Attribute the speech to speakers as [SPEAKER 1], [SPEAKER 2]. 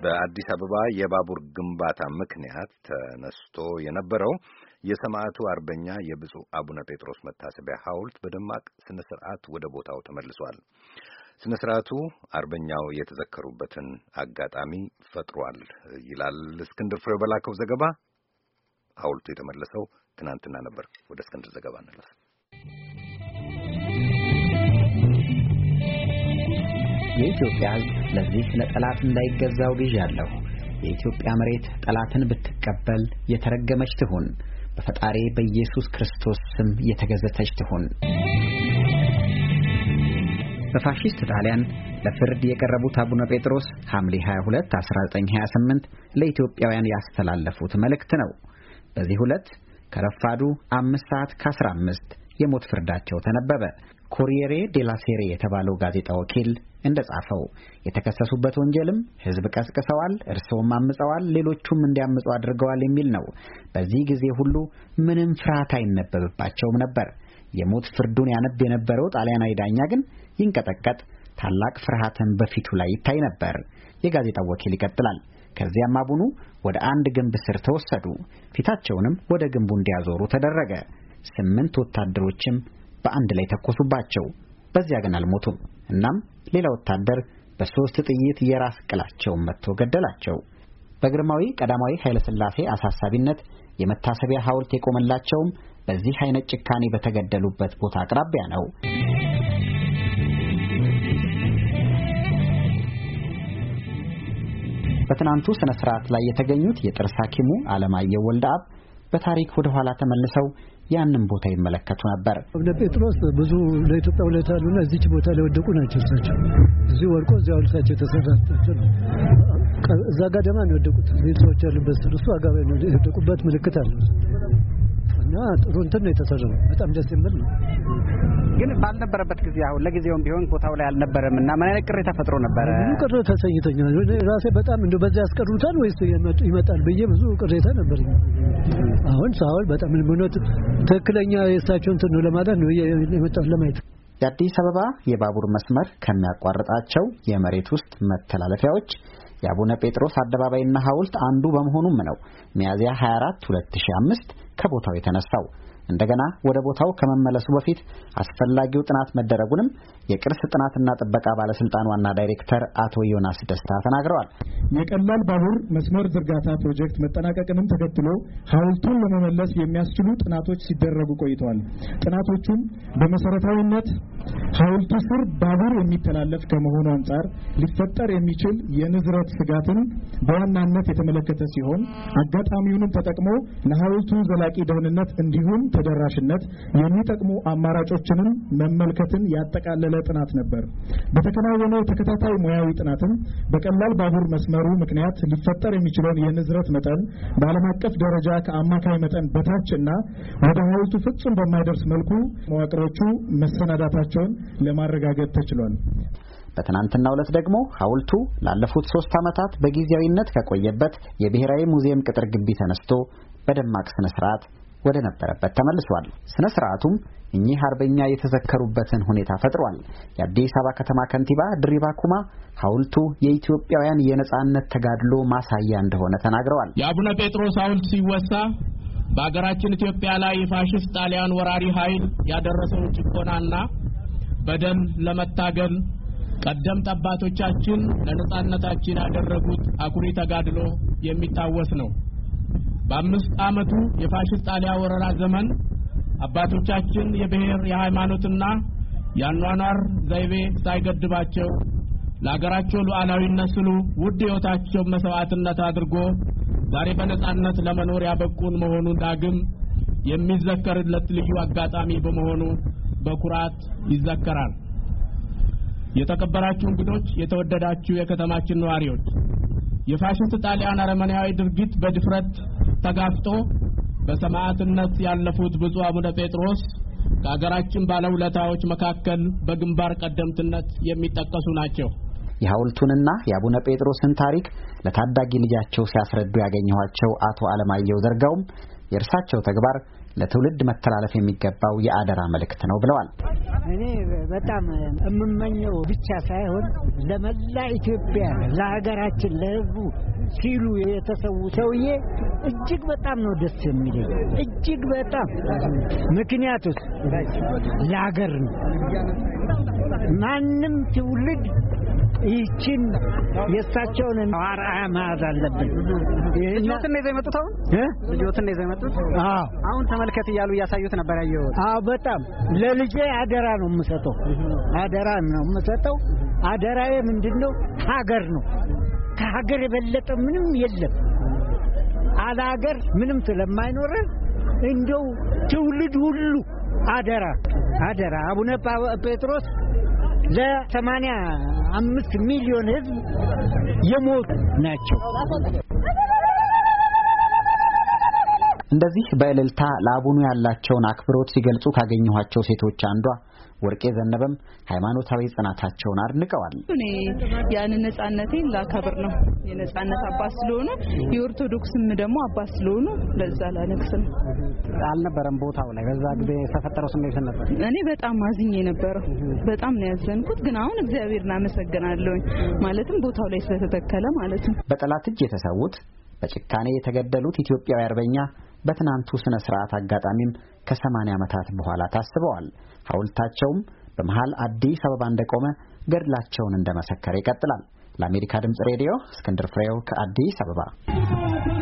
[SPEAKER 1] በአዲስ አበባ የባቡር ግንባታ ምክንያት ተነስቶ የነበረው የሰማዕቱ አርበኛ የብፁዕ አቡነ ጴጥሮስ መታሰቢያ ሐውልት በደማቅ ስነ ስርዓት ወደ ቦታው ተመልሷል። ስነ ስርዓቱ አርበኛው የተዘከሩበትን አጋጣሚ ፈጥሯል ይላል እስክንድር ፍሬው በላከው ዘገባ። ሐውልቱ የተመለሰው ትናንትና ነበር። ወደ እስክንድር ዘገባ እንለፍ።
[SPEAKER 2] የኢትዮጵያ ሕዝብ ለዚህ ለጠላት እንዳይገዛው ግዣለሁ። የኢትዮጵያ መሬት ጠላትን ብትቀበል የተረገመች ትሁን፣ በፈጣሪ በኢየሱስ ክርስቶስ ስም የተገዘተች ትሁን። በፋሺስት ጣሊያን ለፍርድ የቀረቡት አቡነ ጴጥሮስ ሐምሌ 22 1928 ለኢትዮጵያውያን ያስተላለፉት መልእክት ነው። በዚህ ዕለት ከረፋዱ 5:15 የሞት ፍርዳቸው ተነበበ። ኮሪየሬ ዴላ ሴሬ የተባለው ጋዜጣ ወኪል እንደጻፈው የተከሰሱበት ወንጀልም ሕዝብ ቀስቅሰዋል፣ እርሰውም አምፀዋል፣ ሌሎቹም እንዲያምፁ አድርገዋል የሚል ነው። በዚህ ጊዜ ሁሉ ምንም ፍርሃት አይነበብባቸውም ነበር። የሞት ፍርዱን ያነብ የነበረው ጣሊያናዊ ዳኛ ግን ይንቀጠቀጥ፣ ታላቅ ፍርሃትን በፊቱ ላይ ይታይ ነበር። የጋዜጣው ወኪል ይቀጥላል። ከዚያም አቡኑ ወደ አንድ ግንብ ስር ተወሰዱ። ፊታቸውንም ወደ ግንቡ እንዲያዞሩ ተደረገ። 8 ወታደሮችም በአንድ ላይ ተኮሱባቸው። በዚያ ግን አልሞቱም። እናም ሌላ ወታደር በ3 ጥይት የራስ ቅላቸውን መትቶ ገደላቸው። በግርማዊ ቀዳማዊ ኃይለ ሥላሴ አሳሳቢነት የመታሰቢያ ሐውልት የቆመላቸውም በዚህ አይነት ጭካኔ በተገደሉበት ቦታ አቅራቢያ ነው። በትናንቱ ስነ ስርዓት ላይ የተገኙት የጥርስ ሐኪሙ አለማየሁ ወልደአብ በታሪክ ወደ ኋላ ተመልሰው ያንን ቦታ ይመለከቱ ነበር።
[SPEAKER 3] አቡነ ጴጥሮስ ብዙ ለኢትዮጵያ ውለታ አሉና እዚች ቦታ ላይ ወደቁ ናቸው። እሳቸው እዚህ ወርቆ እዚያ ሐውልታቸው ተሰራቸው ነው። እዛ ጋር ደማ ነው የወደቁት። እዚህ ሰዎች ያሉበት እሱ አጋባ ነው የወደቁበት ምልክት አለ እና ጥሩ እንትን ነው የተሰራው። በጣም ደስ የሚል ነው።
[SPEAKER 2] ግን ባልነበረበት ጊዜ አሁን ለጊዜውም ቢሆን ቦታው ላይ አልነበረም እና ምን አይነት ቅሬታ ተፈጥሮ ነበር?
[SPEAKER 3] ብዙ ቅሬታ ተሰኝተኛል። ራሴ በጣም እንደው በዚያ ያስቀሩታል ወይስ ይመጣል ብዬ ብዙ ቅሬታ ነበር። አሁን ሳውል በጣም ምንነት ትክክለኛ የእሳቸው እንትን ነው ለማለት ነው የመጣው ለማየት።
[SPEAKER 2] የአዲስ አበባ የባቡር መስመር ከሚያቋርጣቸው የመሬት ውስጥ መተላለፊያዎች የአቡነ ጴጥሮስ አደባባይና ሐውልት አንዱ በመሆኑም ነው ሚያዝያ 24 2005 ከቦታው የተነሳው። እንደገና ወደ ቦታው ከመመለሱ በፊት አስፈላጊው ጥናት መደረጉንም የቅርስ ጥናትና ጥበቃ ባለስልጣን ዋና ዳይሬክተር አቶ ዮናስ ደስታ ተናግረዋል።
[SPEAKER 4] የቀላል ባቡር መስመር ዝርጋታ ፕሮጀክት መጠናቀቅንም ተከትሎ ሐውልቱን ለመመለስ የሚያስችሉ ጥናቶች ሲደረጉ ቆይተዋል። ጥናቶቹም በመሰረታዊነት ሐውልቱ ስር ባቡር የሚተላለፍ ከመሆኑ አንጻር ሊፈጠር የሚችል የንዝረት ስጋትን በዋናነት የተመለከተ ሲሆን አጋጣሚውንም ተጠቅሞ ለሐውልቱ ዘላቂ ደህንነት እንዲሁም ተደራሽነት የሚጠቅሙ አማራጮችንም መመልከትን ያጠቃለለ ጥናት ነበር። በተከናወነው ተከታታይ ሙያዊ ጥናትም በቀላል ባቡር መስመሩ ምክንያት ሊፈጠር የሚችለውን የንዝረት መጠን በዓለም አቀፍ ደረጃ ከአማካይ መጠን በታች እና ወደ ሐውልቱ ፍጹም በማይደርስ መልኩ መዋቅሮቹ መሰናዳታቸውን ለማረጋገጥ ተችሏል።
[SPEAKER 2] በትናንትናው ዕለት ደግሞ ሐውልቱ ላለፉት 3 ዓመታት በጊዜያዊነት ከቆየበት የብሔራዊ ሙዚየም ቅጥር ግቢ ተነስቶ በደማቅ ስነ ስርዓት ወደ ነበረበት ተመልሷል። ስነ ስርዓቱም እኚህ አርበኛ የተዘከሩበትን ሁኔታ ፈጥሯል። የአዲስ አበባ ከተማ ከንቲባ ድሪባ ኩማ ሐውልቱ የኢትዮጵያውያን የነጻነት ተጋድሎ ማሳያ እንደሆነ ተናግረዋል።
[SPEAKER 5] የአቡነ ጴጥሮስ ሐውልት ሲወሳ በአገራችን ኢትዮጵያ ላይ የፋሺስት ጣሊያን ወራሪ ኃይል ያደረሰው ጭቆናና በደል ለመታገል ቀደምት አባቶቻችን ለነጻነታችን ያደረጉት አኩሪ ተጋድሎ የሚታወስ ነው። በ5 ዓመቱ የፋሺስት ጣሊያን ወረራ ዘመን አባቶቻችን የብሔር የሃይማኖትና የአኗኗር ዘይቤ ሳይገድባቸው ለሀገራቸው ሉዓላዊነት ሲሉ ውድ ሕይወታቸው መስዋዕትነት አድርጎ ዛሬ በነጻነት ለመኖር ያበቁን መሆኑን ዳግም የሚዘከርለት ልዩ አጋጣሚ በመሆኑ በኩራት ይዘከራል። የተከበራችሁ እንግዶች፣ የተወደዳችሁ የከተማችን ነዋሪዎች፣ የፋሺስት ጣሊያን አረመኔያዊ ድርጊት በድፍረት ተጋፍጦ በሰማዕትነት ያለፉት ብፁዕ አቡነ ጴጥሮስ ከሀገራችን ባለውለታዎች መካከል በግንባር ቀደምትነት የሚጠቀሱ ናቸው።
[SPEAKER 2] የሐውልቱንና የአቡነ ጴጥሮስን ታሪክ ለታዳጊ ልጃቸው ሲያስረዱ ያገኘኋቸው አቶ አለማየሁ ዘርጋውም የእርሳቸው ተግባር ለትውልድ መተላለፍ የሚገባው የአደራ መልእክት ነው ብለዋል።
[SPEAKER 6] እኔ በጣም የምመኘው ብቻ ሳይሆን ለመላ ኢትዮጵያ ለሀገራችን ለሕዝቡ ሲሉ የተሰዉ ሰውዬ እጅግ በጣም ነው ደስ የሚለኝ እጅግ በጣም ምክንያቱስ ለሀገር ነው ማንም ትውልድ ይችን የሳቸውን አርአያ መያዝ አለብን
[SPEAKER 2] ልጆትን ነው የመጡት ልጆትን ነው የመጡት አሁን ተመልከት እያሉ እያሳዩት ነበር ያየሁት
[SPEAKER 6] በጣም ለልጄ አደራ ነው የምሰጠው አደራዬ ምንድነው ሀገር ነው ከሀገር የበለጠ ምንም የለም አለ ሀገር ምንም ስለማይኖር እንደው ትውልድ ሁሉ አደራ አቡነ ጴጥሮስ ለ85 ሚሊዮን ህዝብ የሞቱ ናቸው
[SPEAKER 2] እንደዚህ በእልልታ ለአቡኑ ያላቸውን አክብሮት ሲገልጹ ካገኘኋቸው ሴቶች አንዷ ወርቄ ዘነበም ሃይማኖታዊ ጽናታቸውን አድንቀዋል
[SPEAKER 7] እኔ ያን ነጻነቴን ላከብር ነው የነጻነት አባት ስለሆነ የኦርቶዶክስም ደግሞ አባት ስለሆነ ለዛ ላነክስም
[SPEAKER 2] አልነበረም ቦታው ላይ በዛ ጊዜ ተፈጠረው ስሜት ነበር
[SPEAKER 7] እኔ በጣም አዝኜ ነበር በጣም ነው ያዘንኩት ግን አሁን እግዚአብሔርን አመሰግናለሁ ማለትም ቦታው ላይ ስለተተከለ ማለት ነው
[SPEAKER 2] በጠላት እጅ የተሰዉት በጭካኔ የተገደሉት ኢትዮጵያዊ አርበኛ በትናንቱ ስነ ስርዓት አጋጣሚም ከ80 ዓመታት በኋላ ታስበዋል ሐውልታቸውም በመሃል አዲስ አበባ እንደቆመ ገድላቸውን እንደመሰከረ ይቀጥላል ለአሜሪካ ድምጽ ሬዲዮ እስክንድር ፍሬው ከአዲስ አበባ